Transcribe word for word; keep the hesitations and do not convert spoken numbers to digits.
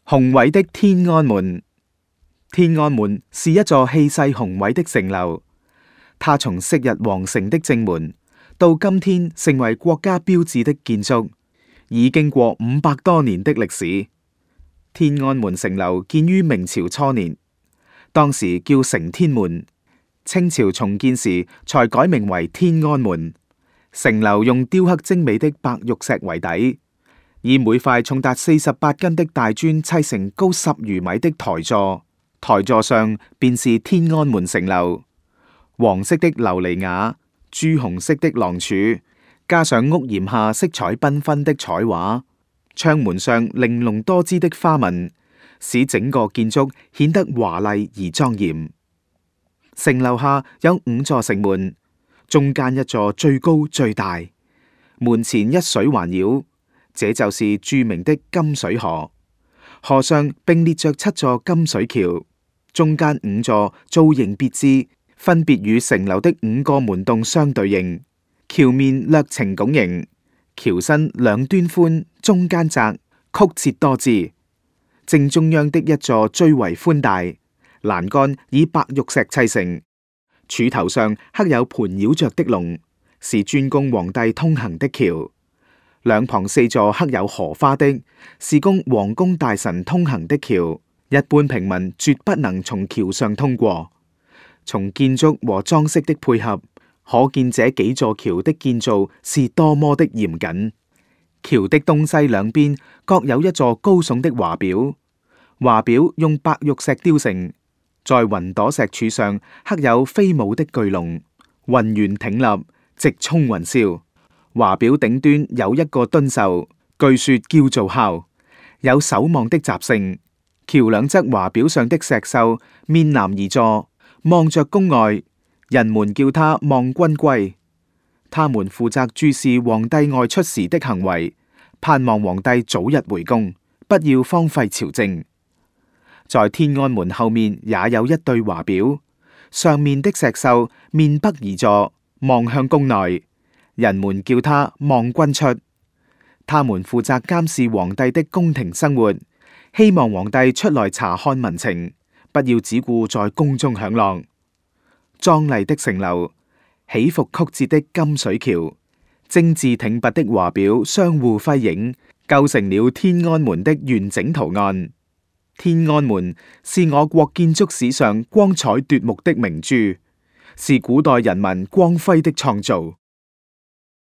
宏偉的天安門。天安門是一座氣勢宏偉的城樓，它從昔日皇城的正門到今天成為國家標誌的建築，已經過五百多年的歷史。天安門城樓建於明朝初年，當時叫承天門，清朝重建時才改名為天安門。城樓用雕刻精美的白玉石為底，以每塊重達四十八斤的大磚砌成高十餘米的台座，台座上便是天安門城樓。黃色的琉璃瓦，朱紅色的廊柱，加上屋檐下色彩繽紛的彩畫，窗門上玲瓏多姿的花紋，使整個建築顯得華麗而莊嚴。城樓下有五座城門，中間一座最高最大，門前一水環繞，這就是著名的金水河。河上並列着七座金水橋，中間五座造型別致，分別與城樓的五個門洞相對應。橋面略呈拱形，橋身兩端寬，中間窄，曲折多姿。正中央的一座最為寬大，欄杆以白玉石砌成，柱頭上刻有盤繞着的龍，是專供皇帝通行的橋。兩旁四座刻有荷花的，是供皇宮大臣通行的橋，一般平民絕不能從橋上通過。從建築和裝飾的配合，可見這幾座橋的建造是多麼的嚴謹。橋的東西兩邊各有一座高聳的華表，華表用白玉石雕成，在雲朵石柱上刻有飛舞的巨龍，渾圓挺立，直衝雲霄。華表頂端有一個敦獸，據說叫做孝，有守望的習性。橋兩側華表上的石獸面南而坐，望着宮外，人們叫他望君歸。他們負責注視皇帝外出時的行為，盼望皇帝早日回宮，不要荒廢朝政。在天安門後面也有一對華表，上面的石獸面北而坐，望向宮內，人們叫他望君出。他們負責監視皇帝的宮廷生活，希望皇帝出來查看民情，不要只顧在宮中享樂。壯麗的城樓，起伏曲折的金水橋，精緻挺拔的華表相互輝映，構成了天安門的完整圖案。天安門是我國建築史上光彩奪目的明珠，是古代人民光輝的創造。